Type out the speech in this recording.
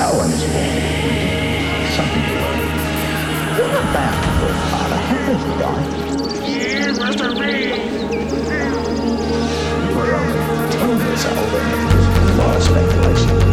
Darwin is born. Something to learn. What about your father? How did he die? Yeah, Mr. B. You were only 10 years old and there was a lot of speculation.